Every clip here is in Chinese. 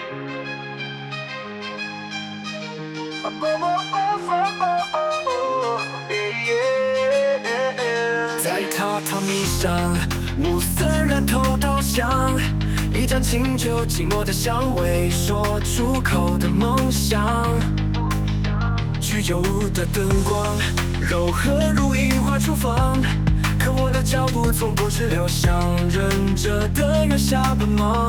在榻榻米上，暮色染透稻香，一盏清酒，寂寞的香味，说出口的梦想。居酒屋的灯光，柔和如樱花厨房，可我的脚步从不止留香，忍着的月下奔忙。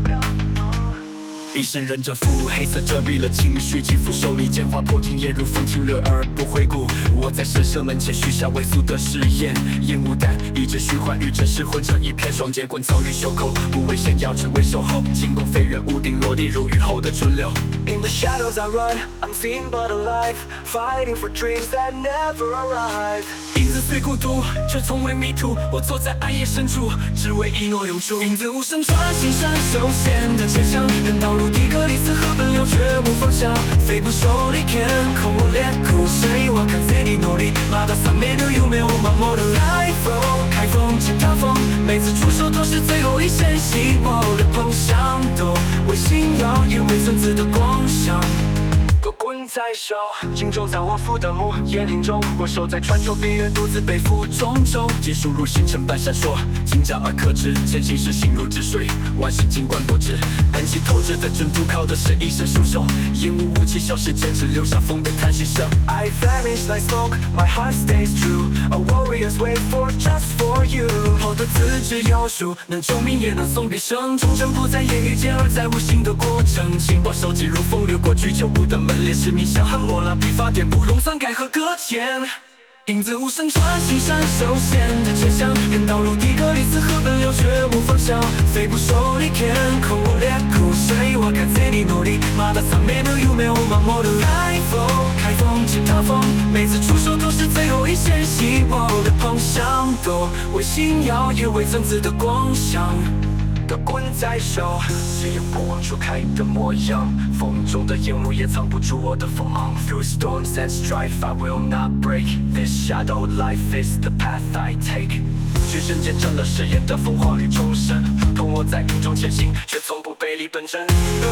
一身忍着腹，黑色遮蔽了情绪，肌肤手里剑划破镜，也如风轻热而不回顾。我在神社门前许下未遂的誓言，烟雾弹一直虚幻与真实混成一片，双截棍遭遇袖口，不为炫耀，只为守候。惊弓飞跃，屋顶落地如雨后的春柳。In the shadows I run, unseen but alive, fighting for dreams that never arrive。影子虽孤独，却从未迷途。我坐在暗夜深处，只为一诺永驻。影子无声穿行山手线的街巷，人道如底格里斯河奔流，却无方向。飞不受力，天空我裂苦谁我看自己努力。まだ覚める夢を守る Life flow， 开封进大风，每次出手都是最后一线希望的梦想，都为信仰，也为孙子的光想。夺棍在手，荆州在我腹的木叶林中，我守在川州边缘，独自背负重舟。技术如星辰般闪烁，精湛而克制，前行时心如止水，万事尽管不知。恩气透支的征途，靠的是一身束手。烟雾雾气消失，坚持留下风的叹息声。I vanish like smoke, my heart stays true. A warrior's wait for just for you。好的自知有数，能救命也能送别生。忠贞不在言语间，而在无形的过程。情报收集如风流过居酒屋的门列，使命像汉谟拉，笔法点不融散改和搁浅。影子无声穿行山手线的街巷，人道如底格里斯河奔流，却无方向。飞不受力，天空我裂苦谁我看自己努力。まだ覚める夢を守る Life flow， 开封进大风，每次出手都是最后一线希望的梦想，都为信仰，也为曾子的光想。的棍在手，谁也不忘初开的模样。风中的烟雾也藏不住我的锋芒。Through storms and strife, I will not break. This shadow life is the path I take. 巨人见证了誓言的风华与终身，如同我在云中前行，却从不背离本真。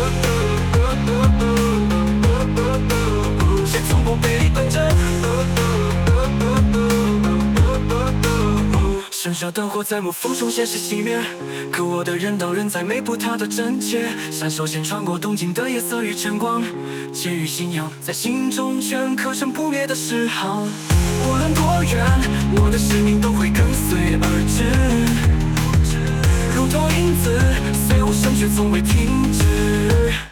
却从不背离本真。盛夏灯火在暮风中现实熄灭，可我的人道仍在每步踏的真切。闪手线穿过东京的夜色与晨光，结与信仰在心中镌刻成不灭的诗行。无论多远，我的使命都会跟随而至，如同影子随我身却从未停止。